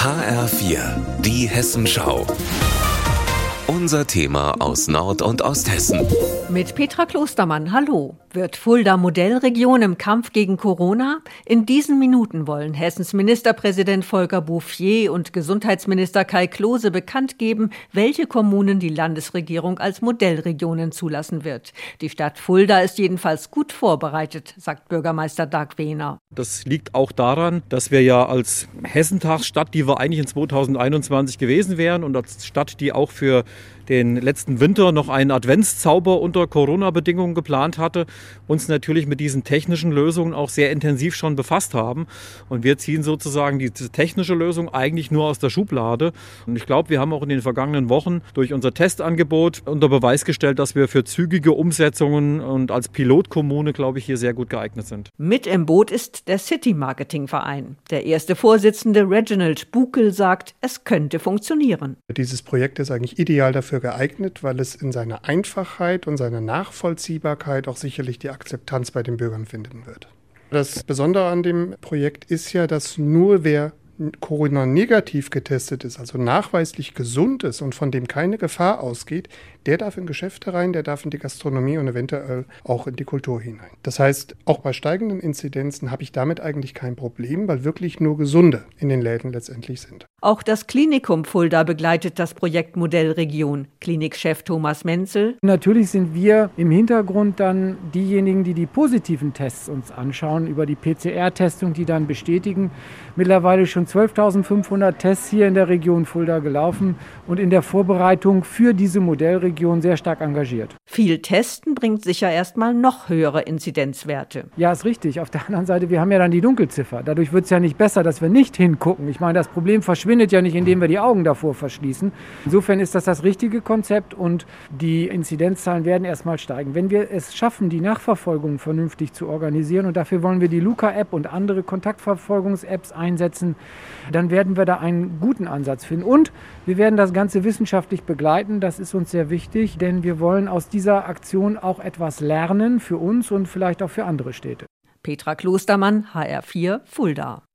HR4, die Hessenschau. Unser Thema aus Nord- und Osthessen. Mit Petra Klostermann, hallo. Wird Fulda Modellregion im Kampf gegen Corona? In diesen Minuten wollen Hessens Ministerpräsident Volker Bouffier und Gesundheitsminister Kai Klose bekannt geben, welche Kommunen die Landesregierung als Modellregionen zulassen wird. Die Stadt Fulda ist jedenfalls gut vorbereitet, sagt Bürgermeister Dag Wehner. Das liegt auch daran, dass wir ja als Hessentagsstadt, die wir eigentlich in 2021 gewesen wären und als Stadt, die auch für den letzten Winter noch einen Adventszauber unter Corona-Bedingungen geplant hatte, uns natürlich mit diesen technischen Lösungen auch sehr intensiv schon befasst haben. Und wir ziehen sozusagen diese technische Lösung eigentlich nur aus der Schublade. Und ich glaube, wir haben auch in den vergangenen Wochen durch unser Testangebot unter Beweis gestellt, dass wir für zügige Umsetzungen und als Pilotkommune, glaube ich, hier sehr gut geeignet sind. Mit im Boot ist der City-Marketing-Verein. Der erste Vorsitzende Reginald Buckel sagt, es könnte funktionieren. Dieses Projekt ist eigentlich ideal dafür geeignet, weil es in seiner Einfachheit und seiner Nachvollziehbarkeit auch sicherlich die Akzeptanz bei den Bürgern finden wird. Das Besondere an dem Projekt ist ja, dass nur wer Corona-negativ getestet ist, also nachweislich gesund ist und von dem keine Gefahr ausgeht, der darf in Geschäfte rein, der darf in die Gastronomie und eventuell auch in die Kultur hinein. Das heißt, auch bei steigenden Inzidenzen habe ich damit eigentlich kein Problem, weil wirklich nur Gesunde in den Läden letztendlich sind. Auch das Klinikum Fulda begleitet das Projekt Modellregion. Klinikchef Thomas Menzel. Natürlich sind wir im Hintergrund dann diejenigen, die die positiven Tests uns anschauen, über die PCR-Testung, die dann bestätigen. Mittlerweile schon 12.500 Tests hier in der Region Fulda gelaufen und in der Vorbereitung für diese Modellregion sehr stark engagiert. Viel Testen bringt sicher erstmal noch höhere Inzidenzwerte. Ja, ist richtig. Auf der anderen Seite, wir haben ja dann die Dunkelziffer. Dadurch wird es ja nicht besser, dass wir nicht hingucken. Ich meine, das Problem verschwindet ja nicht, indem wir die Augen davor verschließen. Insofern ist das richtige Konzept und die Inzidenzzahlen werden erstmal steigen. Wenn wir es schaffen, die Nachverfolgung vernünftig zu organisieren und dafür wollen wir die Luca-App und andere Kontaktverfolgungs-Apps einsetzen, dann werden wir da einen guten Ansatz finden. Und wir werden das Ganze wissenschaftlich begleiten. Das ist uns sehr wichtig, denn wir wollen aus dieser Aktion auch etwas lernen für uns und vielleicht auch für andere Städte. Petra Klostermann, HR4, Fulda.